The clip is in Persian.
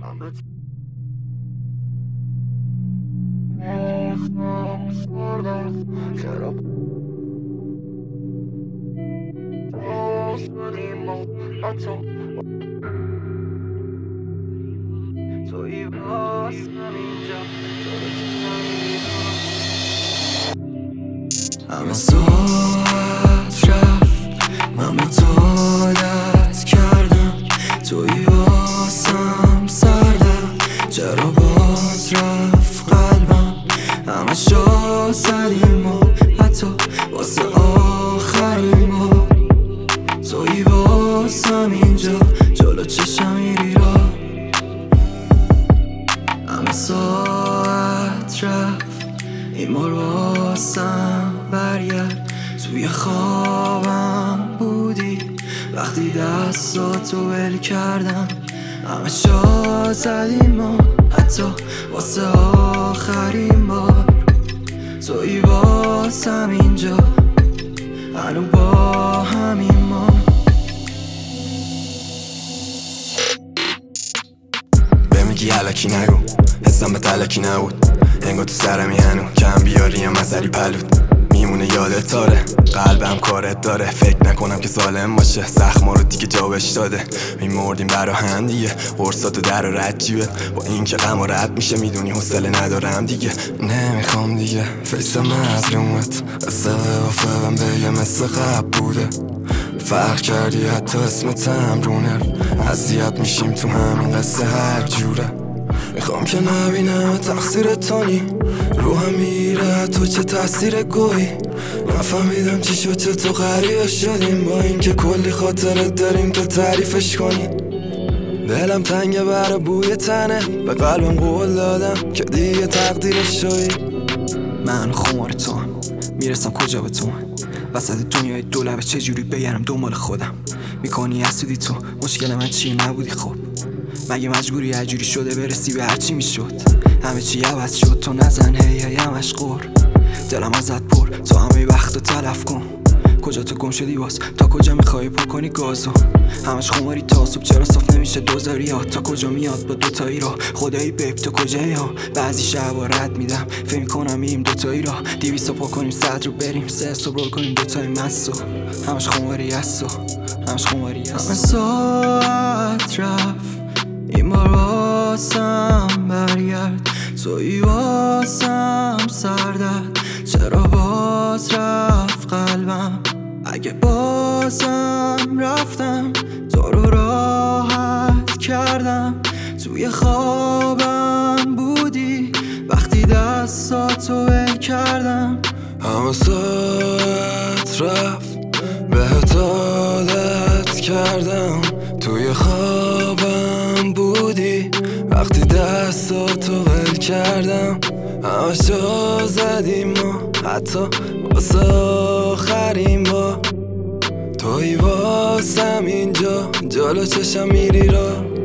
من به چرا شدیم ما حتی توی واسم اینجا همه ساعت رفت من به تو عادت کردم توی واسم سردم چرا باز رفت قلبم همه شو زدیم و حتی واسه آخرین بار توی واسم اینجا جلو چشم میری را همه ساعت رفت این بار واسم برگرد توی خوابم بودی وقتی دستاتو ول کردم همه شا زدیم و حتی واسه آخرین بار توی واسم اینجا هنو با همین ما بمیگی علکی نگو حسم به تلکی نبود انگار تو سرمی هنو کم بیاریم ازری پلود میمونه یادت تاره قلبم کارت داره فکر نکنم که سالم باشه زخما رو دیگه جابش داده میمردیم برا هم دیگه قرصاتو در و رد جیبه با این که غم رد میشه میدونی حوصله ندارم دیگه نمیخوام دیگه فیس مظلومت قصه وفهم بگه مثل قبل بوده فرق کردی حتی اسمتم رونه اذیت میشیم تو همین قصه هر جوره میخوام که نبینم تقصیر تونی رو هم میره تو چه تاثیر گویی نفهمیدم چی شد چه تو غریبه شدیم با این که کلی خاطرت داریم تو تعریفش کنی دلم تنگه برا بوی تنه به قلبم قول دادم که دیگه تقدیرش شوی من خمار تو هم میرسم کجا به تو من وسط دنیای دولبه چجوری بگرم دنبال خودم میکنی حسودی تو مشکل من چیه نبودی خب مگه مجبوری عجوری شده برسی به هرچی میشد همه چی عوض شد تو نزن هی همش قور دلم ازت پر تو همه وقت رو تلف کن کجا تو گم شدی باز تا کجا میخوای پر کنی گازو همش خماری تا صبح چرا صاف نمیشه دوزاری ها تا کجا میاد با دوتایی را خدایی بیب تو کجایی ها بعضی شبا رد میدم فکر کنم میریم دوتایی را 200 پا کنیم 100 رو بریم 3 صبح رول کنیم دوتایی مسو همش خماری هستو همش خماری هستو همه ساعت رفت این بار واسم برگرد توی واسم سردد چرا باز رفت قلبم اگه بازم رفتم تو رو راحت کردم توی خوابم بودی وقتی دستاتو ول کردم همه ساعت رفت بهت عادت کردم توی خوابم بودی وقتی دستاتو ول کردم همه شو زدیم و حتی واسه آخرین بار توی واسم اینجا جلو چشم میری را